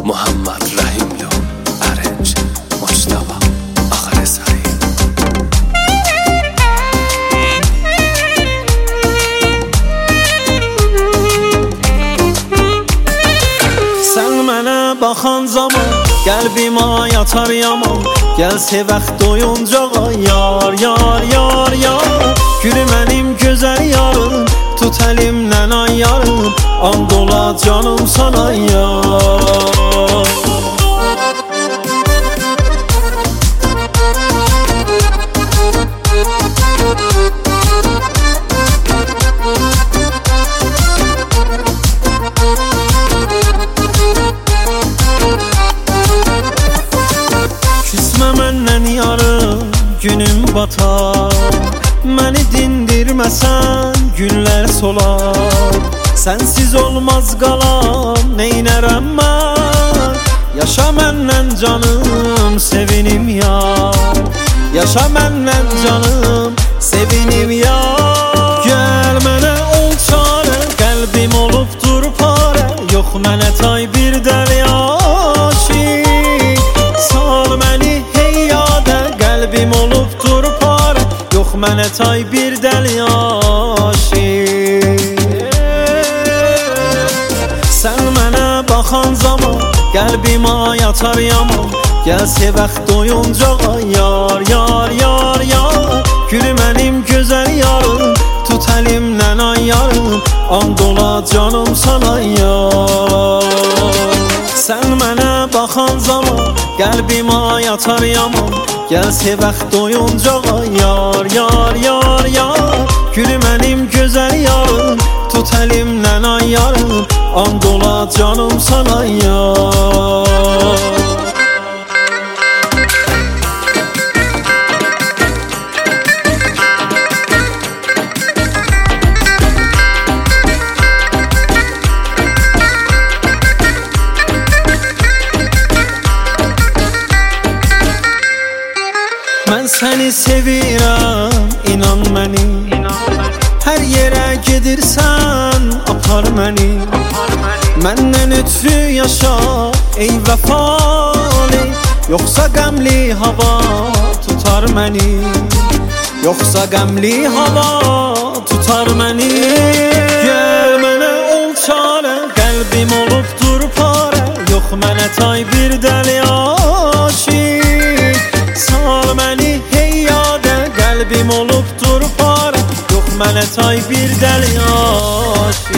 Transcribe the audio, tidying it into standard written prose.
Muhammad Rahimlu Arrange Mustafa Ağaresari. Sən mənə baxan zaman qəlbimə yatar yaman. Gəl sevək doyuncağa yar, yar, yar, yar. Gülü mənim gözəl yarım, tut əlimdən ay yarım. And ola canım sana yar. Küsmə məndən yarım, günüm batar. Məni dindirməsən, günlər solar. Sənsiz olmaz qalam, neynərəm mən? Yaşa məndən canım, sevinim yar. Yaşa məndən canım, sevinim yar. Gəl mənə ol çarə, qəlbim olubdur parə. Yox mənə tay bir dəli aşiq. Sal məni hey yadə, qəlbim olubdur parə. Yox mənə tay bir dəli aşiq. Sən mənə baxan zaman qəlbimə yatar yaman. Gəl sevək doyuncağa yar, yar, yar, yar. Gülü mənim gözəl yarım, tut əlimdən ay yarım. And ola canım sana yar. Sən mənə baxan zaman qəlbimə yatar yaman. Gəl sevək doyuncağa yar, yar, yar, yar. Gülü mənim gözəl yarım, tut əlimdən ay yarım. And ola canım sana yar. Mən səni sevirəm, inan məni. Hər yerə gedirsən, apar məni. Məndən ötürü yaşa, ey vəfalı. Yoxsa qəmli hava tutar məni. Yoxsa qəmli hava tutar məni. Gəl mənə ol çarə, qəlbim olubdur parə. Yox mənə tay bir dəli aşiq. Sal məni hey yadə, qəlbim olubdur parə. Yox mənə tay bir dəli aşiq.